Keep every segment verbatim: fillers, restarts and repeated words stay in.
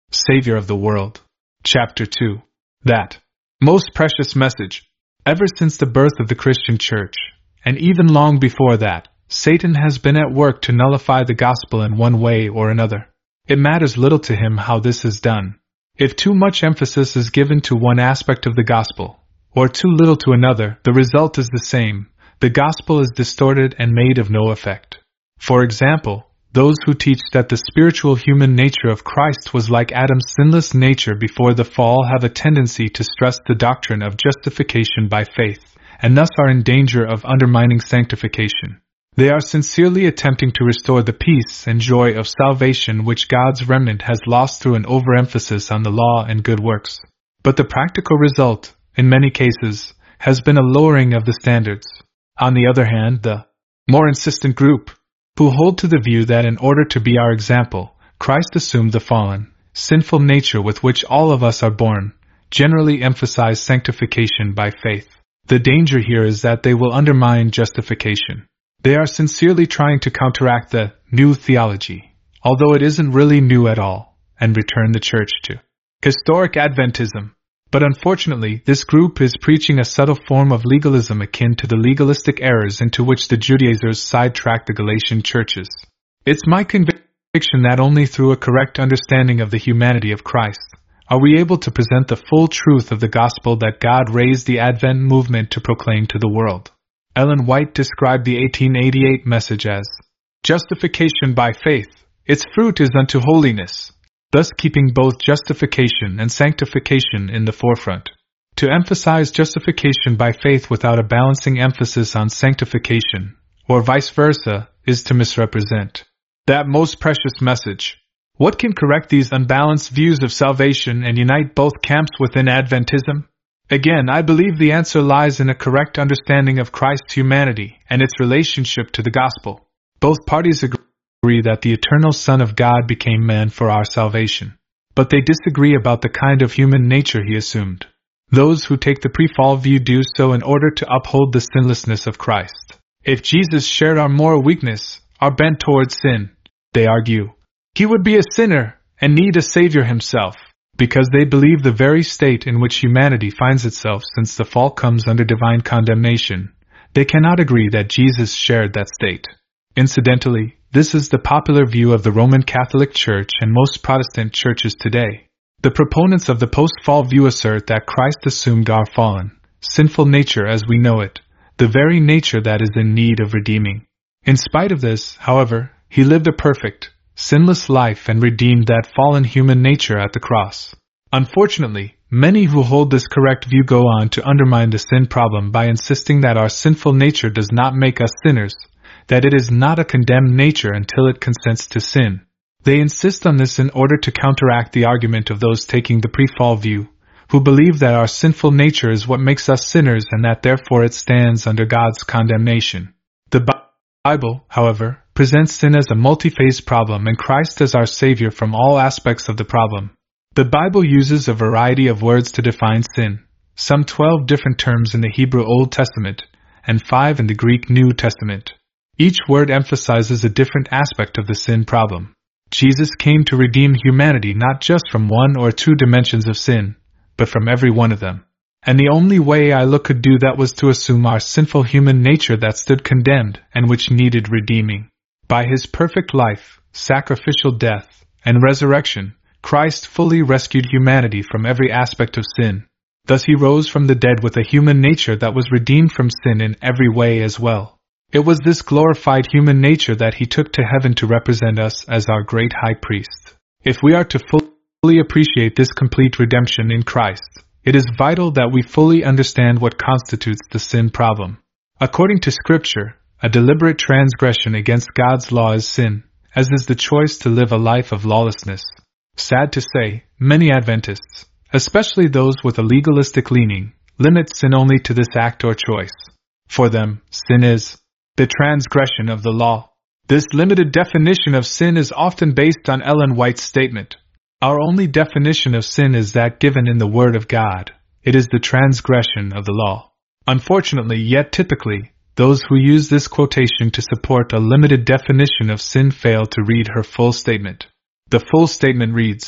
Savior of the World. Chapter two. That most precious message. Ever since the birth of the Christian Church, and even long before that, Satan has been at work to nullify the gospel in one way or another. It matters little to him how this is done. If too much emphasis is given to one aspect of the gospel, or too little to another, the result is the same. The gospel is distorted and made of no effect. For example, those who teach that the spiritual human nature of Christ was like Adam's sinless nature before the fall have a tendency to stress the doctrine of justification by faith, and thus are in danger of undermining sanctification. They are sincerely attempting to restore the peace and joy of salvation which God's remnant has lost through an overemphasis on the law and good works. But the practical result, in many cases, has been a lowering of the standards. On the other hand, the more insistent group, who hold to the view that in order to be our example, Christ assumed the fallen, sinful nature with which all of us are born, generally emphasize sanctification by faith. The danger here is that they will undermine justification. They are sincerely trying to counteract the new theology, although it isn't really new at all, and return the church to historic Adventism. But unfortunately, this group is preaching a subtle form of legalism akin to the legalistic errors into which the Judaizers sidetracked the Galatian churches. It's my conviction that only through a correct understanding of the humanity of Christ are we able to present the full truth of the gospel that God raised the Advent movement to proclaim to the world. Ellen White described the eighteen eighty-eight message as justification by faith. Its fruit is unto holiness, thus keeping both justification and sanctification in the forefront. To emphasize justification by faith without a balancing emphasis on sanctification, or vice versa, is to misrepresent that most precious message. What can correct these unbalanced views of salvation and unite both camps within Adventism? Again, I believe the answer lies in a correct understanding of Christ's humanity and its relationship to the gospel. Both parties agree agree that the eternal Son of God became man for our salvation. But they disagree about the kind of human nature he assumed. Those who take the pre-fall view do so in order to uphold the sinlessness of Christ. If Jesus shared our moral weakness, our bent towards sin, they argue, he would be a sinner and need a savior himself, because they believe the very state in which humanity finds itself since the fall comes under divine condemnation. They cannot agree that Jesus shared that state. Incidentally, this is the popular view of the Roman Catholic Church and most Protestant churches today. The proponents of the post-fall view assert that Christ assumed our fallen, sinful nature as we know it, the very nature that is in need of redeeming. In spite of this, however, he lived a perfect, sinless life and redeemed that fallen human nature at the cross. Unfortunately, many who hold this correct view go on to undermine the sin problem by insisting that our sinful nature does not make us sinners, that it is not a condemned nature until it consents to sin. They insist on this in order to counteract the argument of those taking the pre-fall view, who believe that our sinful nature is what makes us sinners and that therefore it stands under God's condemnation. The Bible, however, presents sin as a multi-phase problem and Christ as our Savior from all aspects of the problem. The Bible uses a variety of words to define sin, some twelve different terms in the Hebrew Old Testament, and five in the Greek New Testament. Each word emphasizes a different aspect of the sin problem. Jesus came to redeem humanity not just from one or two dimensions of sin, but from every one of them. And the only way I look could do that was to assume our sinful human nature that stood condemned and which needed redeeming. By his perfect life, sacrificial death, and resurrection, Christ fully rescued humanity from every aspect of sin. Thus he rose from the dead with a human nature that was redeemed from sin in every way as well. It was this glorified human nature that he took to heaven to represent us as our great high priest. If we are to fully appreciate this complete redemption in Christ, it is vital that we fully understand what constitutes the sin problem. According to Scripture, a deliberate transgression against God's law is sin, as is the choice to live a life of lawlessness. Sad to say, many Adventists, especially those with a legalistic leaning, limit sin only to this act or choice. For them, sin is the transgression of the law. This limited definition of sin is often based on Ellen White's statement, our only definition of sin is that given in the Word of God. It is the transgression of the law. Unfortunately, yet typically, those who use this quotation to support a limited definition of sin fail to read her full statement. The full statement reads,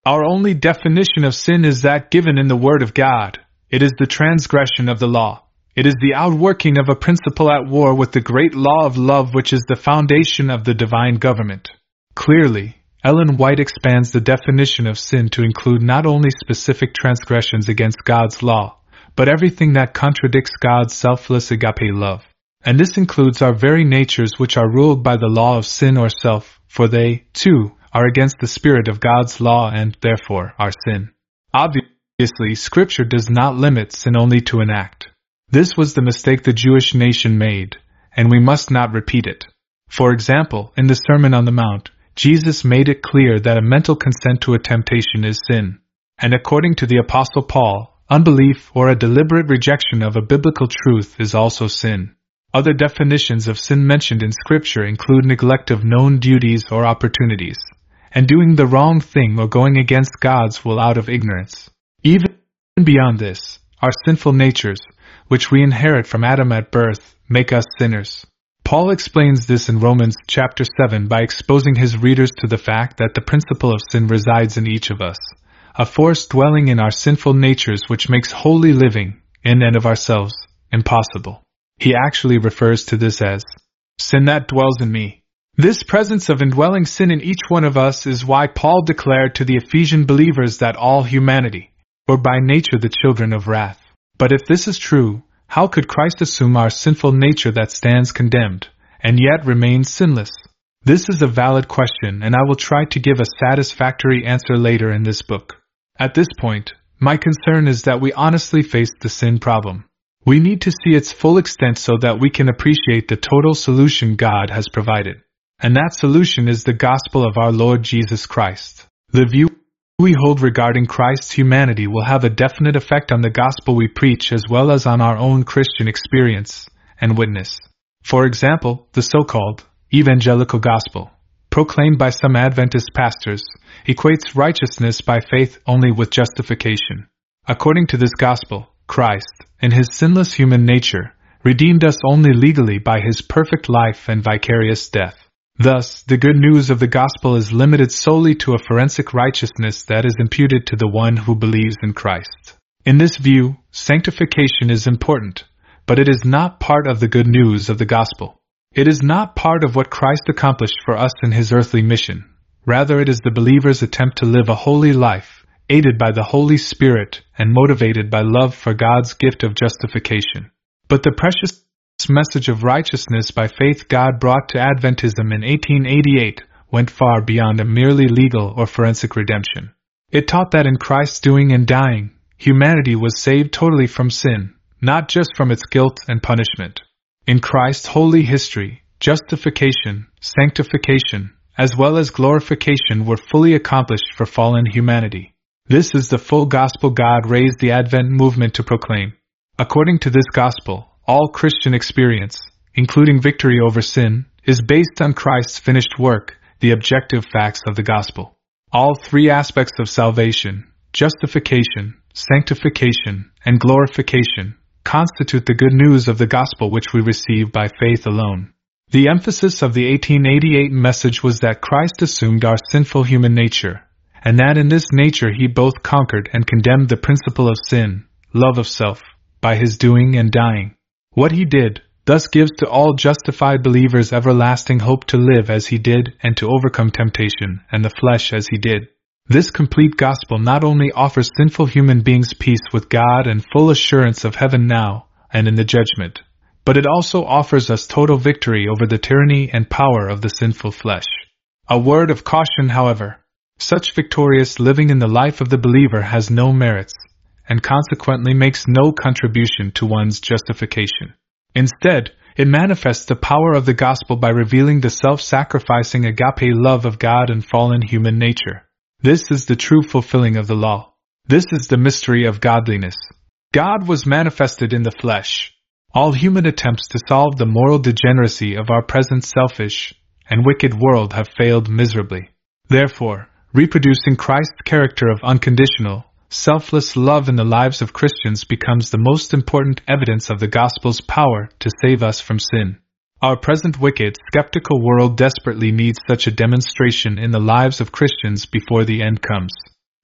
Our only definition of sin is that given in the Word of God. It is the transgression of the law. It is the outworking of a principle at war with the great law of love, which is the foundation of the divine government. Clearly, Ellen White expands the definition of sin to include not only specific transgressions against God's law, but everything that contradicts God's selfless agape love. And this includes our very natures, which are ruled by the law of sin or self, for they, too, are against the spirit of God's law and, therefore, are sin. Obviously, Scripture does not limit sin only to an act. This was the mistake the Jewish nation made, and we must not repeat it. For example, in the Sermon on the Mount, Jesus made it clear that a mental consent to a temptation is sin. And according to the Apostle Paul, unbelief or a deliberate rejection of a biblical truth is also sin. Other definitions of sin mentioned in Scripture include neglect of known duties or opportunities, and doing the wrong thing or going against God's will out of ignorance. Even beyond this, our sinful natures, which we inherit from Adam at birth, make us sinners. Paul explains this in Romans chapter seven by exposing his readers to the fact that the principle of sin resides in each of us, a force dwelling in our sinful natures which makes holy living, in and of ourselves, impossible. He actually refers to this as sin that dwells in me. This presence of indwelling sin in each one of us is why Paul declared to the Ephesian believers that all humanity were by nature the children of wrath. But if this is true, how could Christ assume our sinful nature that stands condemned, and yet remains sinless? This is a valid question, and I will try to give a satisfactory answer later in this book. At this point, my concern is that we honestly face the sin problem. We need to see its full extent so that we can appreciate the total solution God has provided. And that solution is the gospel of our Lord Jesus Christ. The view we hold regarding Christ's humanity will have a definite effect on the gospel we preach as well as on our own Christian experience and witness. For example, the so-called evangelical gospel, proclaimed by some Adventist pastors, equates righteousness by faith only with justification. According to this gospel, Christ, in his sinless human nature, redeemed us only legally by his perfect life and vicarious death. Thus, the good news of the gospel is limited solely to a forensic righteousness that is imputed to the one who believes in Christ. In this view, sanctification is important, but it is not part of the good news of the gospel. It is not part of what Christ accomplished for us in his earthly mission. Rather, it is the believer's attempt to live a holy life, aided by the Holy Spirit and motivated by love for God's gift of justification. But the precious message of righteousness by faith God brought to Adventism in eighteen eighty-eight went far beyond a merely legal or forensic redemption. It taught that in Christ's doing and dying, humanity was saved totally from sin, not just from its guilt and punishment. In Christ's holy history, justification, sanctification, as well as glorification were fully accomplished for fallen humanity. This is the full gospel God raised the Advent movement to proclaim. According to this gospel, all Christian experience, including victory over sin, is based on Christ's finished work, the objective facts of the gospel. All three aspects of salvation, justification, sanctification, and glorification, constitute the good news of the gospel which we receive by faith alone. The emphasis of the eighteen eighty-eight message was that Christ assumed our sinful human nature, and that in this nature he both conquered and condemned the principle of sin, love of self, by his doing and dying. What he did, thus gives to all justified believers everlasting hope to live as he did and to overcome temptation and the flesh as he did. This complete gospel not only offers sinful human beings peace with God and full assurance of heaven now and in the judgment, but it also offers us total victory over the tyranny and power of the sinful flesh. A word of caution, however. Such victorious living in the life of the believer has no merits, and consequently makes no contribution to one's justification. Instead, it manifests the power of the gospel by revealing the self-sacrificing agape love of God and fallen human nature. This is the true fulfilling of the law. This is the mystery of godliness. God was manifested in the flesh. All human attempts to solve the moral degeneracy of our present selfish and wicked world have failed miserably. Therefore, reproducing Christ's character of unconditional, selfless love in the lives of Christians becomes the most important evidence of the gospel's power to save us from sin. Our present wicked, skeptical world desperately needs such a demonstration in the lives of Christians before the end comes.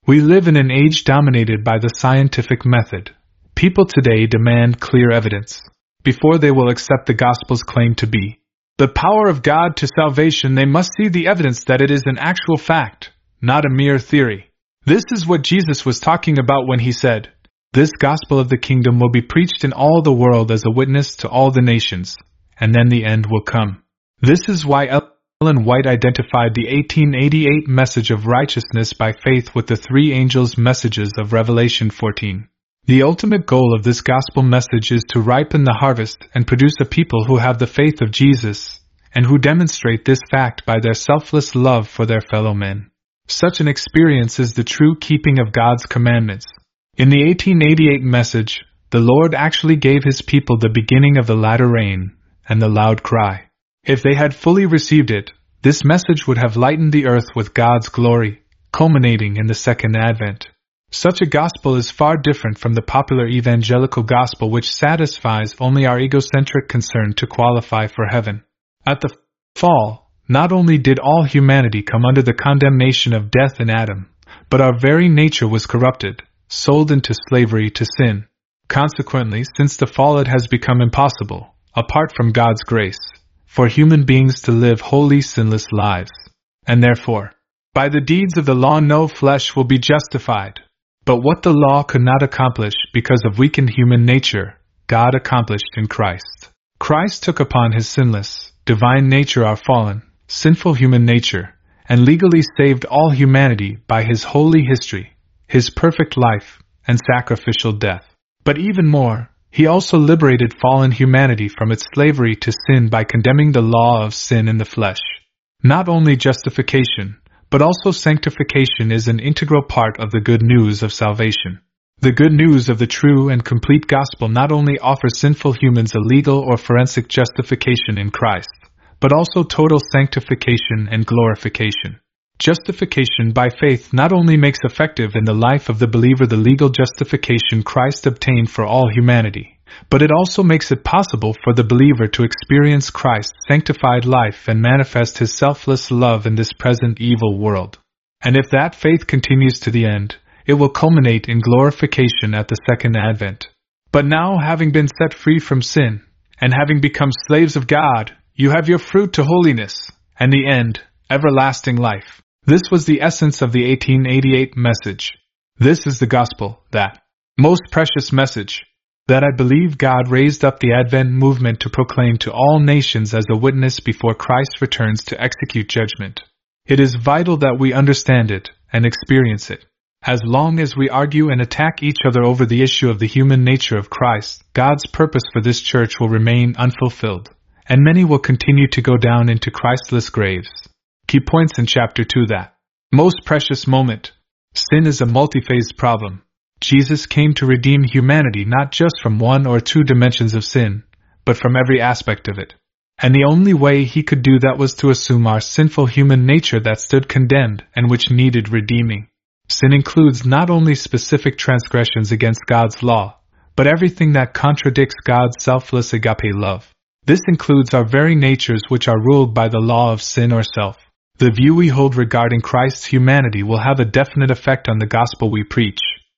We live in an age dominated by the scientific method. People today demand clear evidence before they will accept the gospel's claim to be the power of God to salvation. They must see the evidence that it is an actual fact, not a mere theory. This is what Jesus was talking about when he said, "This gospel of the kingdom will be preached in all the world as a witness to all the nations, and then the end will come." This is why Ellen White identified the eighteen eighty-eight message of righteousness by faith with the three angels' messages of Revelation fourteen. The ultimate goal of this gospel message is to ripen the harvest and produce a people who have the faith of Jesus, and who demonstrate this fact by their selfless love for their fellow men. Such an experience is the true keeping of God's commandments. In the eighteen eighty-eight message, the Lord actually gave His people the beginning of the latter rain and the loud cry. If they had fully received it, this message would have lightened the earth with God's glory, culminating in the second advent. Such a gospel is far different from the popular evangelical gospel, which satisfies only our egocentric concern to qualify for heaven. At the fall, not only did all humanity come under the condemnation of death in Adam, but our very nature was corrupted, sold into slavery to sin. Consequently, since the fall, it has become impossible, apart from God's grace, for human beings to live holy, sinless lives. And therefore, by the deeds of the law no flesh will be justified. But what the law could not accomplish because of weakened human nature, God accomplished in Christ. Christ took upon His sinless, divine nature our fallen, sinful human nature, and legally saved all humanity by His holy history, His perfect life, and sacrificial death. But even more, He also liberated fallen humanity from its slavery to sin by condemning the law of sin in the flesh. Not only justification, but also sanctification is an integral part of the good news of salvation. The good news of the true and complete gospel not only offers sinful humans a legal or forensic justification in Christ, but also total sanctification and glorification. Justification by faith not only makes effective in the life of the believer the legal justification Christ obtained for all humanity, but it also makes it possible for the believer to experience Christ's sanctified life and manifest His selfless love in this present evil world. And if that faith continues to the end, it will culminate in glorification at the second advent. But now, having been set free from sin, and having become slaves of God, you have your fruit to holiness, and the end, everlasting life. This was the essence of the eighteen eighty-eight message. This is the gospel, that most precious message, that I believe God raised up the Advent movement to proclaim to all nations as a witness before Christ returns to execute judgment. It is vital that we understand it and experience it. As long as we argue and attack each other over the issue of the human nature of Christ, God's purpose for this church will remain unfulfilled, and many will continue to go down into Christless graves. Key points in Chapter two. That most precious moment. Sin is a multi-phased problem. Jesus came to redeem humanity not just from one or two dimensions of sin, but from every aspect of it. And the only way He could do that was to assume our sinful human nature that stood condemned and which needed redeeming. Sin includes not only specific transgressions against God's law, but everything that contradicts God's selfless agape love. This includes our very natures which are ruled by the law of sin or self. The view we hold regarding Christ's humanity will have a definite effect on the gospel we preach.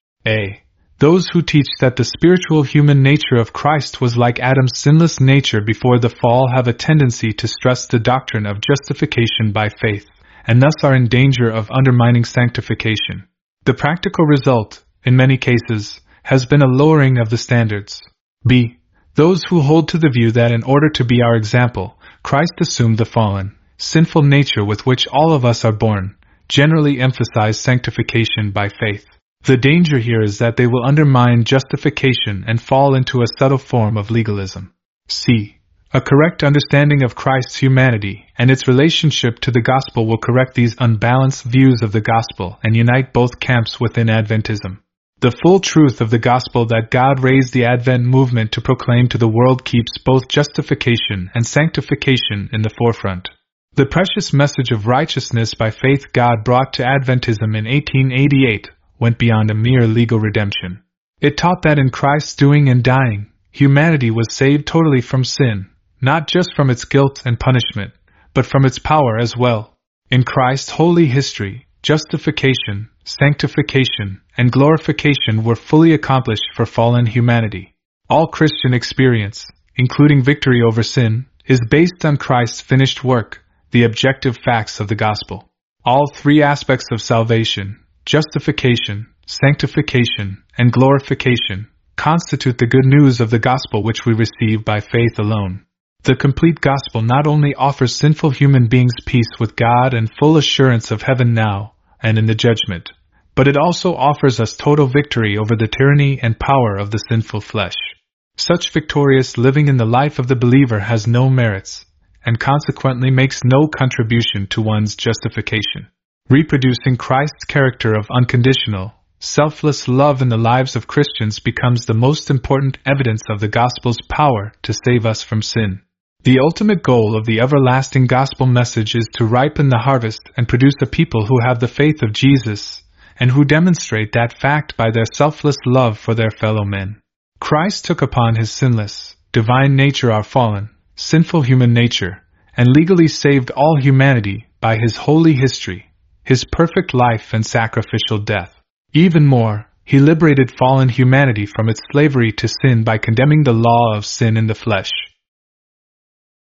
A. Those who teach that the spiritual human nature of Christ was like Adam's sinless nature before the fall have a tendency to stress the doctrine of justification by faith, and thus are in danger of undermining sanctification. The practical result, in many cases, has been a lowering of the standards. B. Those who hold to the view that in order to be our example, Christ assumed the fallen, sinful nature with which all of us are born, generally emphasize sanctification by faith. The danger here is that they will undermine justification and fall into a subtle form of legalism. C. A correct understanding of Christ's humanity and its relationship to the gospel will correct these unbalanced views of the gospel and unite both camps within Adventism. The full truth of the gospel that God raised the Advent movement to proclaim to the world keeps both justification and sanctification in the forefront. The precious message of righteousness by faith God brought to Adventism in eighteen eighty-eight went beyond a mere legal redemption. It taught that in Christ's doing and dying, humanity was saved totally from sin, not just from its guilt and punishment, but from its power as well. In Christ's holy history, justification, sanctification, and glorification were fully accomplished for fallen humanity. All Christian experience, including victory over sin, is based on Christ's finished work, the objective facts of the gospel. All three aspects of salvation, justification, sanctification, and glorification, constitute the good news of the gospel which we receive by faith alone. The complete gospel not only offers sinful human beings peace with God and full assurance of heaven now and in the judgment, but it also offers us total victory over the tyranny and power of the sinful flesh. Such victorious living in the life of the believer has no merits, and consequently makes no contribution to one's justification. Reproducing Christ's character of unconditional, selfless love in the lives of Christians becomes the most important evidence of the gospel's power to save us from sin. The ultimate goal of the everlasting gospel message is to ripen the harvest and produce a people who have the faith of Jesus, and who demonstrate that fact by their selfless love for their fellow men. Christ took upon his sinless, divine nature our fallen, sinful human nature, and legally saved all humanity by his holy history, his perfect life and sacrificial death. Even more, he liberated fallen humanity from its slavery to sin by condemning the law of sin in the flesh.